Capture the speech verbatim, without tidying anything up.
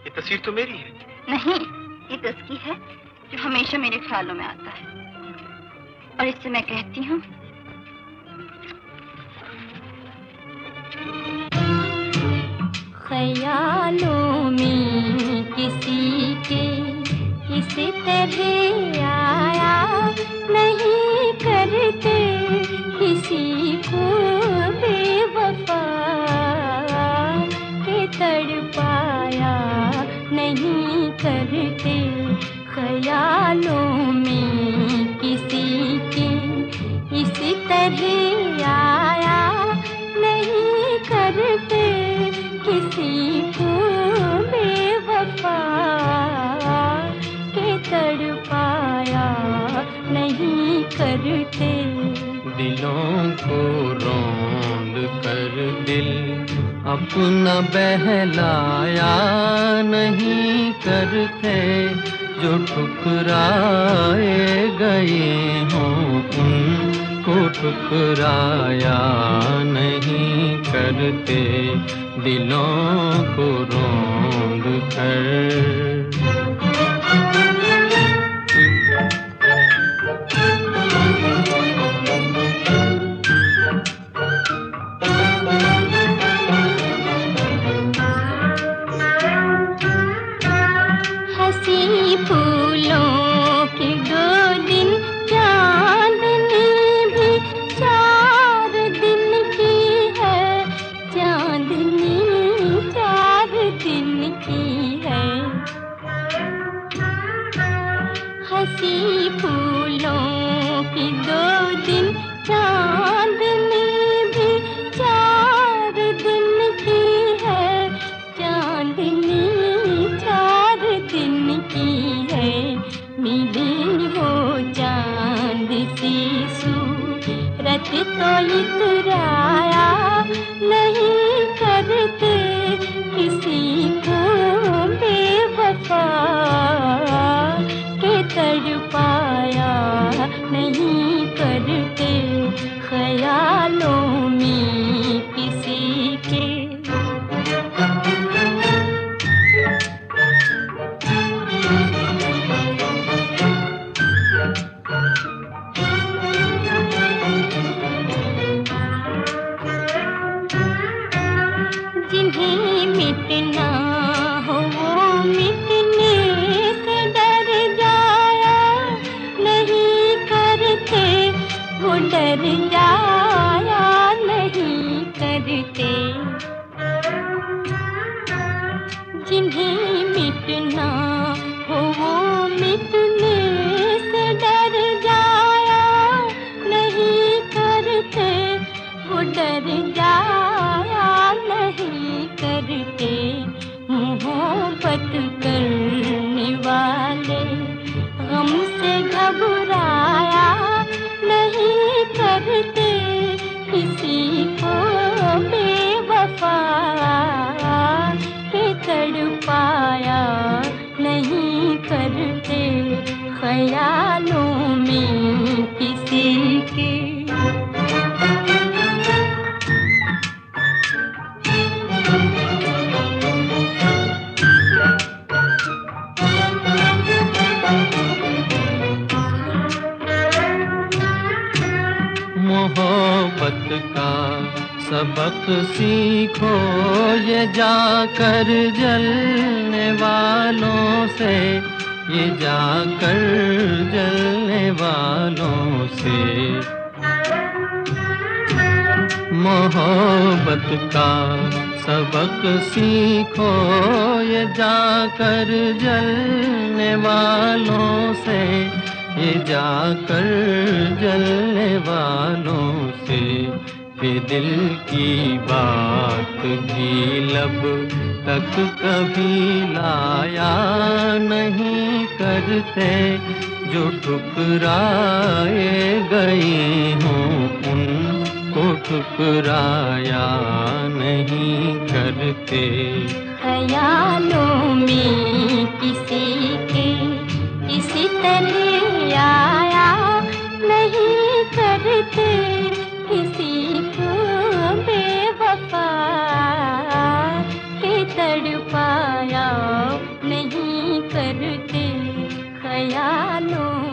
ये तस्वीर तो मेरी है। नहीं, ये तो उसकी है जो हमेशा मेरे ख्यालों में आता है। और इससे मैं कहती हूँ, ख्यालों में किसी के इस तरह आया नहीं करते किसी को बेवफा के तड़पाया नहीं करते। ख्यालों में किसी के इस तरह आया नहीं करते किसी को बेवफा के तड़पाया नहीं करते। दिलों को रौंद कर दिल अपना बहलाया नहीं करते, जो ठुकराए गए हों उनको ठुकराया नहीं करते। दिलों को रौंद कर हंसी फूलों के दो दिन चांदनी भी चार दिन की है, चांदनी चार दिन की है। हंसी फूलों की दो दिन चांदनी भी चार दिन की है, चांदनी चार दिन की है। मिली हो चांद सी सूरत तो इतराया नहीं करते किसी को बेवफा के तड़पाया नहीं करते। ख्यालों में किसी के जिन्हें मिटना हो वो मिटने से डर जाया नहीं करते, वो डर जाया नहीं करते। जिन्हें मिटना हो वो मिटने से डर जाया नहीं करते, वो डर जाया नहीं करते। मोहब्बत करने वाले गम से घबराया नहीं करते किसी को बेवफा के तड़पाया नहीं करते। ख्यालों में किसी के मोहब्बत का सबक सीखो ये जाकर जलने वालों से, ये जाकर जलने वालों से। मोहब्बत का सबक सीखो ये जाकर जलने वालों से, ये जाकर जलने वालों से। फिर दिल की बात भी लब तक कभी लाया नहीं करते, जो ठुकराए गए हों उनको ठुकराया नहीं करते। ख्यालों में किसी के इसी तरह आया नहीं करते किसी को बेवफा के तड़पाया वालों